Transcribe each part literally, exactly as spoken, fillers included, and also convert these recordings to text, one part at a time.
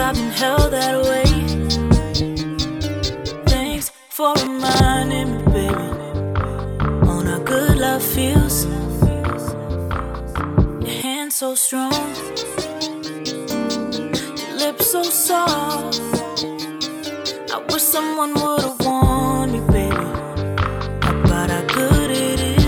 I've been held that way. Thanks for reminding me, baby, on how good love feels. Your hands so strong, your lips so soft. I wish someone would've warned me, baby, about how good it is.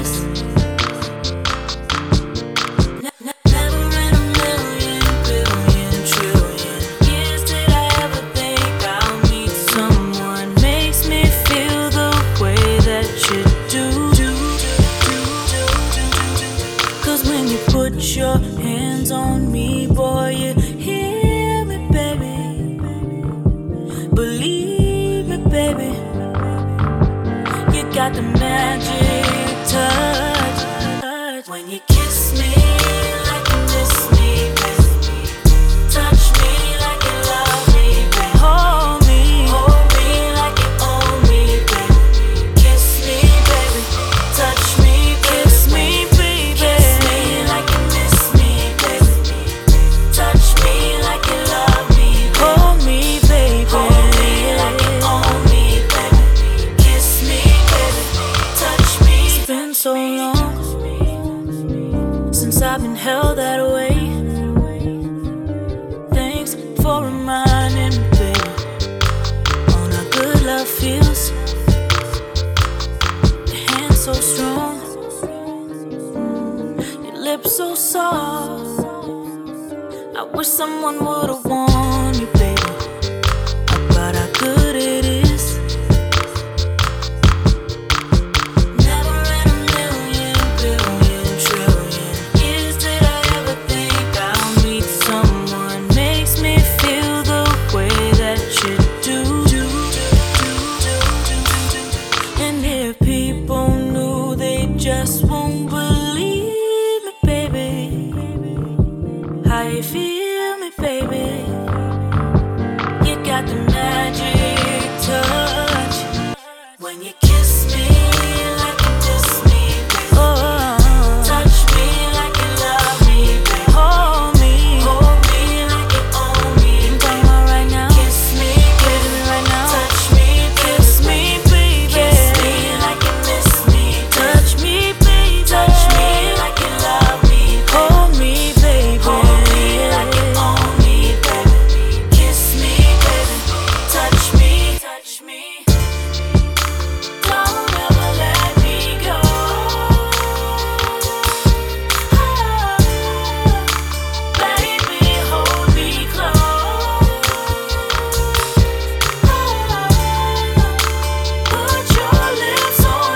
Put your hands on me, boy, you hear me, baby. Believe me, baby. You got the magic touch. When you kiss me like you miss me, baby. Touch me like you love me, baby. Hold me, hold me like you own me, baby. Kiss me, baby. Touch me, kiss me, baby. Kiss me like you miss me, baby. Touch me like you love me, baby. Hold me, baby. Hold me like you own me, baby. Kiss me, baby. Touch me. It's been so long since I've been held that way. Thanks for reminding me, baby, on how good love feels. Your hands so strong, your lips so soft. I wish someone would've warned me, baby, about how good it is. Never in a million, billion, trillion years did I ever think I'll meet someone makes me feel the way that you do. And if people knew, they just won't believe me, baby. How you feel me, baby? You got the magic touch. When you kiss me like you miss me, baby. Oh, touch me like you love me, baby. Hold me, hold me like you own me. I'm talking about right now. Kiss me, kiss me right now. Touch me, kiss me, baby. Kiss me like you miss me. Touch me, baby. Touch me like you love me. Hold me, baby. Hold me like you own me, baby. Kiss me, baby. Touch me, touch me. Don't ever let me go. Baby, hold me close. Put your lips on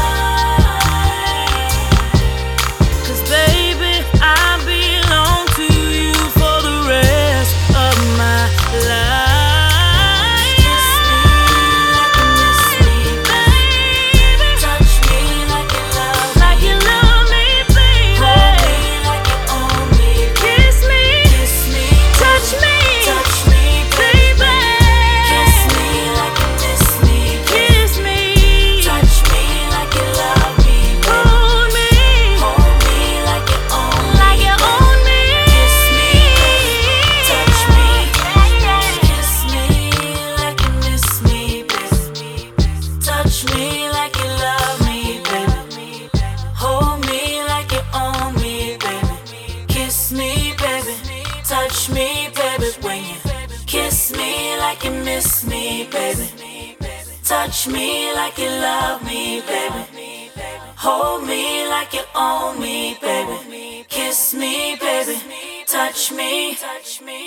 mine. 'Cause baby, I belong to you for the rest of my life. Kiss me like you miss me, baby. Touch me like you love me, like you love me, baby. Hold me like you own me. Kiss me, kiss me, touch me, touch me, baby. Kiss me like you miss me, kiss me, touch me like you love me. Hold me, hold me like you own me, like you own me. Kiss me, touch me, kiss me like you miss me, baby. Touch me like you love me, baby. Hold me like you own me, baby. Kiss me, baby. Touch me, baby. When you kiss me like you miss me, baby. Touch me like you love me, baby. Hold me like you own me, baby. Kiss me, baby. Touch me, touch me.